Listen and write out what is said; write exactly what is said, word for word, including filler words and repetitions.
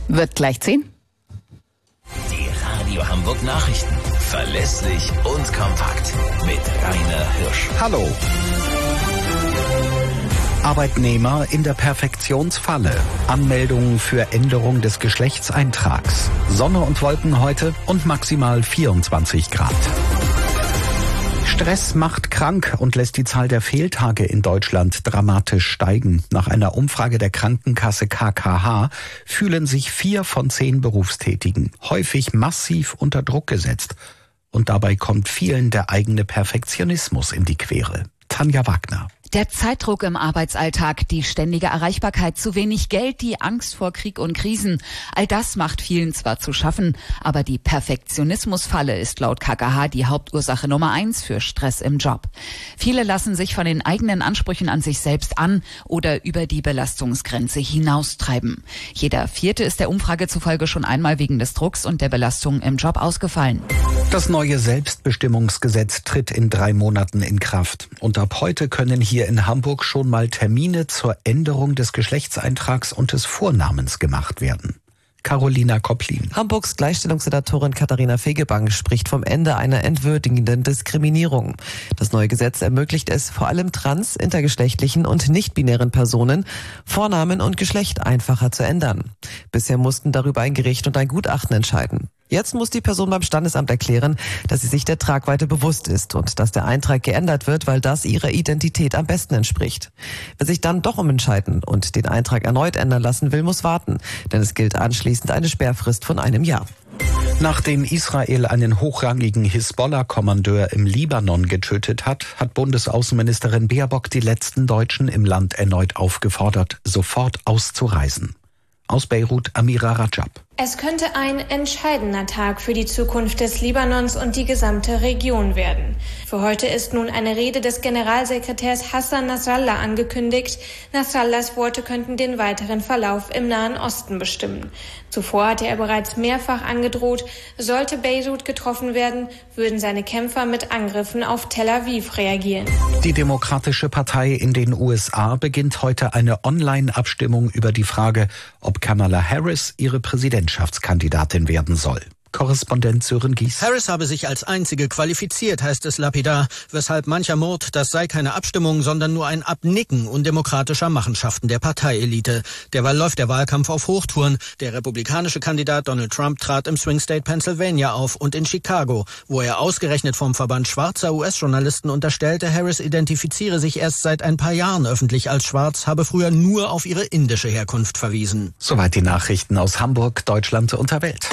Wird gleich zehn. Die Radio Hamburg Nachrichten. Verlässlich und kompakt. Mit Rainer Hirsch. Hallo. Arbeitnehmer in der Perfektionsfalle. Anmeldungen für Änderung des Geschlechtseintrags. Sonne und Wolken heute und maximal vierundzwanzig Grad. Stress macht krank und lässt die Zahl der Fehltage in Deutschland dramatisch steigen. Nach einer Umfrage der Krankenkasse K K H fühlen sich vier von zehn Berufstätigen häufig massiv unter Druck gesetzt. Und dabei kommt vielen der eigene Perfektionismus in die Quere. Tanja Wagner. Der Zeitdruck im Arbeitsalltag, die ständige Erreichbarkeit, zu wenig Geld, die Angst vor Krieg und Krisen. All das macht vielen zwar zu schaffen, aber die Perfektionismusfalle ist laut K K H die Hauptursache Nummer eins für Stress im Job. Viele lassen sich von den eigenen Ansprüchen an sich selbst an oder über die Belastungsgrenze hinaustreiben. Jeder Vierte ist der Umfrage zufolge schon einmal wegen des Drucks und der Belastung im Job ausgefallen. Das neue Selbstbestimmungsgesetz tritt in drei Monaten in Kraft. Und ab heute können hier in Hamburg schon mal Termine zur Änderung des Geschlechtseintrags und des Vornamens gemacht werden. Carolina Kopplin. Hamburgs Gleichstellungssenatorin Katharina Fegebank spricht vom Ende einer entwürdigenden Diskriminierung. Das neue Gesetz ermöglicht es vor allem trans-, intergeschlechtlichen und nicht-binären Personen, Vornamen und Geschlecht einfacher zu ändern. Bisher mussten darüber ein Gericht und ein Gutachten entscheiden. Jetzt muss die Person beim Standesamt erklären, dass sie sich der Tragweite bewusst ist und dass der Eintrag geändert wird, weil das ihrer Identität am besten entspricht. Wer sich dann doch umentscheiden und den Eintrag erneut ändern lassen will, muss warten, denn es gilt anschließend eine Sperrfrist von einem Jahr. Nachdem Israel einen hochrangigen Hisbollah-Kommandeur im Libanon getötet hat, hat Bundesaußenministerin Baerbock die letzten Deutschen im Land erneut aufgefordert, sofort auszureisen. Aus Beirut Amira Rajab. Es könnte ein entscheidender Tag für die Zukunft des Libanons und die gesamte Region werden. Für heute ist nun eine Rede des Generalsekretärs Hassan Nasrallah angekündigt. Nasrallahs Worte könnten den weiteren Verlauf im Nahen Osten bestimmen. Zuvor hatte er bereits mehrfach angedroht, sollte Beirut getroffen werden, würden seine Kämpfer mit Angriffen auf Tel Aviv reagieren. Die Demokratische Partei in den U S A beginnt heute eine Online-Abstimmung über die Frage, ob Kamala Harris ihre Präsidentschaftskandidatin werden soll. Korrespondent Sören Gies. Harris habe sich als einzige qualifiziert, heißt es lapidar, weshalb mancher murrt, das sei keine Abstimmung, sondern nur ein Abnicken undemokratischer Machenschaften der Parteielite. Derweil läuft der Wahlkampf auf Hochtouren. Der republikanische Kandidat Donald Trump trat im Swing State Pennsylvania auf und in Chicago, wo er ausgerechnet vom Verband schwarzer U S-Journalisten unterstellte, Harris identifiziere sich erst seit ein paar Jahren öffentlich als schwarz, habe früher nur auf ihre indische Herkunft verwiesen. Soweit die Nachrichten aus Hamburg, Deutschland und der Welt.